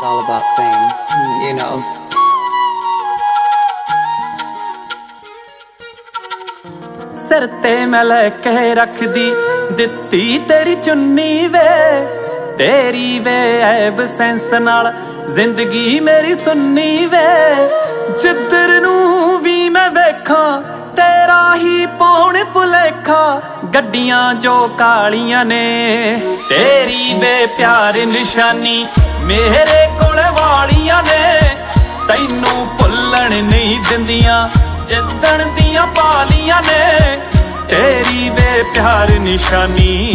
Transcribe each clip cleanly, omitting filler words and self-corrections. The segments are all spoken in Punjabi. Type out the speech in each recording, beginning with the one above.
all about fame, you know. ਸਿਰ ਤੇ ਮੈਂ ਲੈ ਕੇ ਰੱਖਦੀ ਦਿੱਤੀ ਤੇਰੀ ਚੁੰਨੀ ਵੇ, ਤੇਰੀ ਵੇ ਐਬ ਸੈਂਸ ਨਾਲ ਜ਼ਿੰਦਗੀ ਮੇਰੀ ਸੁੰਨੀ ਵੇ। ਜਿੱਧਰ ਨੂੰ ਵੀ ਮੈਂ ਵੇਖਾਂ ਤੇਰਾ ਹੀ ਪਾਉਣ ਭੁਲੇਖਾ, ਗੱਡੀਆਂ ਜੋ ਕਾਲੀਆਂ ਨੇ ਤੇਰੀ ਵੇ ਪਿਆਰ ਨਿਸ਼ਾਨੀ ਮੇਰੇ ਕੋਲ ਵਾਲੀਆਂ ਨੇ। ਤੈਨੂੰ ਭੁੱਲਣ ਨਹੀਂ ਦਿੰਦੀਆਂ ਜਿੱਦਣ ਦੀਆਂ ਪਾਲੀਆਂ ਨੇ, ਤੇਰੀ ਵੇ ਪਿਆਰ ਨਿਸ਼ਾਨੀ।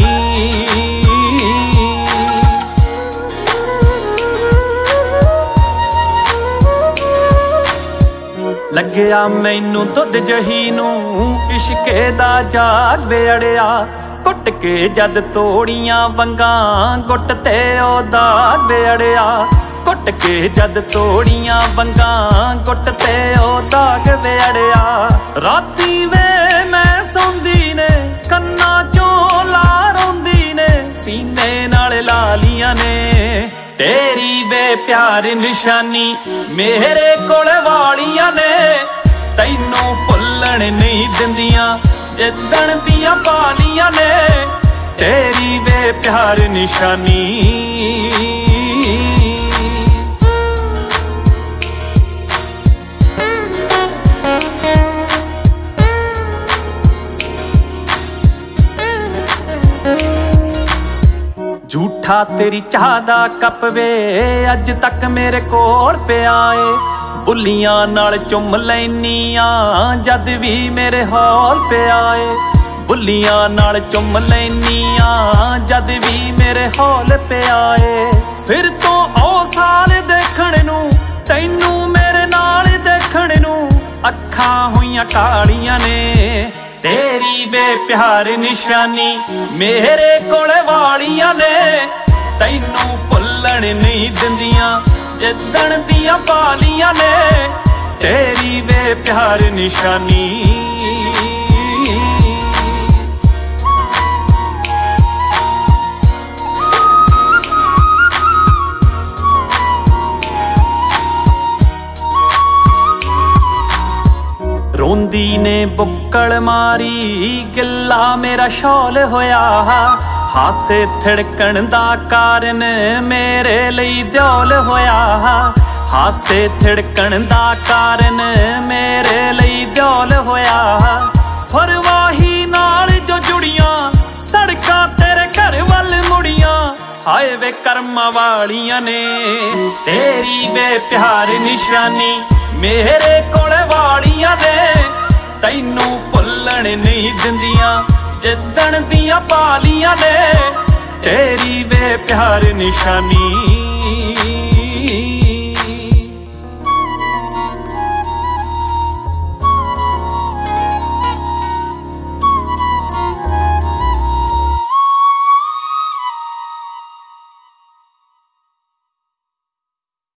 ਲੱਗਿਆ ਮੈਨੂੰ ਦੁੱਧ ਜਹੀ ਨੂੰ ਇਸ਼ਕੇ ਦਾ ਜਾਗ ਵੇੜਿਆ, ਕੁੱਟ ਕੇ ਜਦ ਤੋੜੀਆਂ ਵੰਗਾਂ ਗੁੱਟ ਤੇ ਉਹ ਦਾਗ ਵੇੜਿਆ, ਕੁੱਟ ਕੇ ਜਦ ਤੋੜੀਆਂ ਵੰਗਾਂ ਗੁੱਟ ਤੇ ਉਹ ਦਾਗ ਵੇੜਿਆ। ਰਾਤੀ ਵੇ ਮੈਂ ਸੌਂਦੀ ਨੇ ਕੰਨਾਂ ਚੋਂ ਲਾ ਰੋਂਦੀ ਨੇ, ਸੀਨੇ ਨਾਲ ਲਾਲੀਆਂ ਨੇ ਤੇਰੀ ਵੇ ਪਿਆਰ ਨਿਸ਼ਾਨੀ ਮੇਰੇ ਕੋਲ ਵਾਲੀਆਂ ਨੇ। ਤੈਨੂੰ ਭੁੱਲਣ ਨਹੀਂ ਦਿੰਦੀਆਂ ਜਿੱਦਣ ਦੀਆਂ ਪਾਲੀਆਂ ਨੇ, ਤੇਰੀ ਵੇ ਪਿਆਰ ਨਿਸ਼ਾਨੀ। ਝੂਠਾ ਤੇਰੀ ਚਾਹ ਦਾ ਕੱਪ ਵੇ ਅੱਜ ਤੱਕ ਮੇਰੇ ਕੋਲ ਪਿਆ ਏ, ਬੁੱਲੀਆਂ ਨਾਲ ਚੁੰਮ ਲੈਨੀਆਂ ਜਦ ਵੀ ਮੇਰੇ ਹੌਲ ਪਿਆ ਏ, ਬੁੱਲੀਆਂ ਨਾਲ ਚੁੰਮ ਲੈਨੀਆਂ ਜਦ ਵੀ ਮੇਰੇ ਹੌਲ ਪਿਆ ਏ। ਫਿਰ ਤੋਂ ਉਹ ਸਾਲ ਦੇਖਣ ਨੂੰ ਤੈਨੂੰ ਮੇਰੇ ਨਾਲ ਦੇਖਣ ਨੂੰ, ਅੱਖਾਂ ਹੋਈਆਂ ਕਾਲੀਆਂ ਨੇ ਤੇਰੀ ਵੇ ਪਿਆਰ ਨਿਸ਼ਾਨੀ ਮੇਰੇ ਕੋਲ ਵਾਲੀਆਂ ਨੇ। ਤੈਨੂੰ ਭੁੱਲਣ ਨਹੀਂ ਦਿੰਦੀਆਂ ਜਿੱਦਣ ਦੀਆਂ ਪਾਲੀਆਂ ਨੇ, ਤੇਰੀ ਵੇ ਪਿਆਰ ਨਿਸ਼ਾਨੀ। ਰੋਂਦੀ ਨੇ ਬੁੱਕਲ ਮਾਰੀ ਗਿੱਲਾ ਮੇਰਾ ਸ਼ੌਲ ਹੋਇਆ, ਹਾਸੇ ਥਿੜਕਣ ਦਾ ਕਾਰਨ ਮੇਰੇ ਲਈ ਦਿਓਲ ਹੋਇਆ, ਹਾਸੇ ਥਿੜਕਣ ਦਾ ਕਾਰਨ ਮੇਰੇ ਲਈ ਦਿਓਲ ਹੋਇਆ। ਫਰਵਾਹੀ ਨਾਲ ਜੋ ਜੁੜੀਆਂ ਸੜਕਾਂ ਤੇਰੇ ਘਰ ਵੱਲ ਮੁੜੀਆਂ, ਹਾਏ ਵੇ ਕਰਮਾਂ ਵਾਲੀਆਂ ਨੇ ਤੇਰੀ ਵੇ ਪਿਆਰ ਨਿਸ਼ਾਨੀ ਮੇਰੇ ਕੋਲ ਵਾਲੀਆਂ ਨੇ। ਤੈਨੂੰ ਭੁੱਲਣ ਨਹੀਂ ਦਿੰਦੀਆਂ ਜਿੱਦਣ ਦੀਆਂ ਪਾਲੀਆਂ ਨੇ, ਤੇਰੀ ਵੇ ਪਿਆਰ ਨਿਸ਼ਾਨੀ।